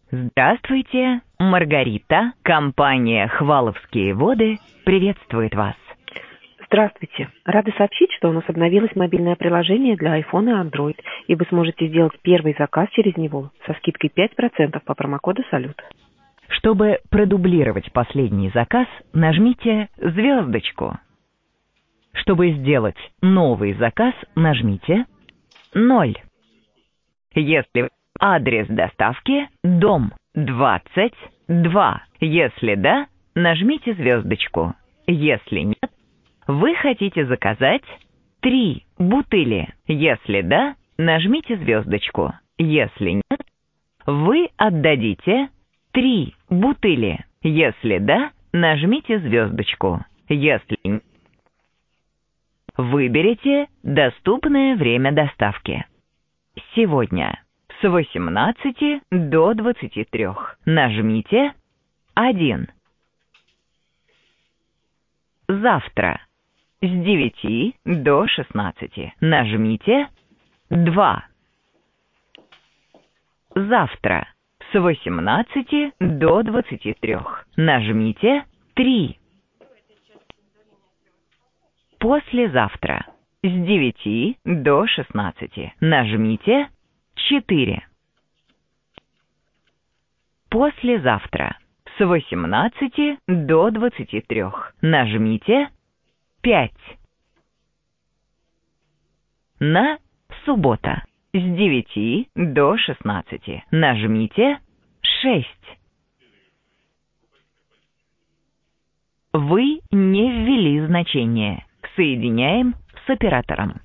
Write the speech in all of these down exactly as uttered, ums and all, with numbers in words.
Здравствуйте, Маргарита. Компания «Хваловские воды» приветствует вас. Здравствуйте. Рада сообщить, что у нас обновилось мобильное приложение для iPhone и Android, и вы сможете сделать первый заказ через него со скидкой пять процентов по промокоду «Салют». Чтобы продублировать последний заказ, нажмите звездочку. Чтобы сделать новый заказ, нажмите ноль. Если адрес доставки дом двадцать два. Если да, нажмите звездочку. Если нет, вы хотите заказать три бутыли. Если да, нажмите звездочку. Если нет, вы отдадите три бутыли. Если да, нажмите звездочку. Если нет, выберите доступное время доставки. Сегодня с восемнадцати до двадцати трёх. Нажмите один. Завтра с девяти до шестнадцати. Нажмите два. Завтра с восемнадцати до двадцати трёх. Нажмите три. Послезавтра с девяти до шестнадцати. Нажмите четыре. Послезавтра с восемнадцати до двадцати трёх. Нажмите пять. На суббота с девяти до шестнадцати. Нажмите шесть. Вы не ввели значение. Соединяем с оператором.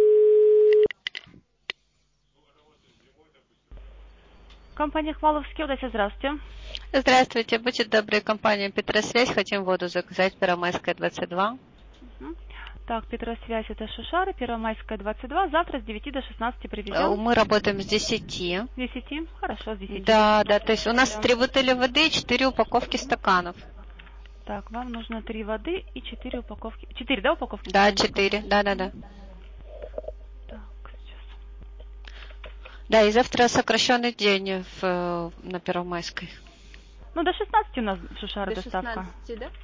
Компания «Хваловские воды», здравствуйте. Здравствуйте, будьте добры, компания «Петросвязь», хотим воду заказать, Первомайская, двадцать два. Угу. Так, Петросвязь, это Шишары, Первомайская, двадцать два, завтра с девяти до шестнадцати привезем. Мы работаем с десяти. С десяти? Хорошо, с десяти. Да, да, то есть у нас три бутыли воды и четыре упаковки стаканов. Так, вам нужно три воды и четыре упаковки. Четыре, да, упаковки? Да, четыре, да, да, да. Так, сейчас. Да, и завтра сокращенный день в, на Первомайской. Ну, до шестнадцати у нас в Шишары до доставка. шестнадцати, да?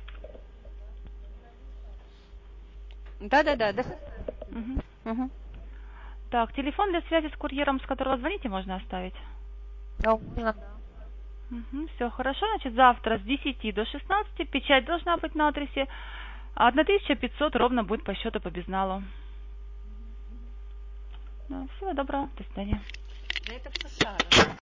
Да, да, да, да. Угу. Угу. Так, телефон для связи с курьером, с которого звоните, можно оставить? Да. Угу, все хорошо, значит, завтра с десяти до шестнадцати, печать должна быть на адресе, а тысяча пятьсот ровно будет по счету по безналу. Да, всего доброго, до свидания. Это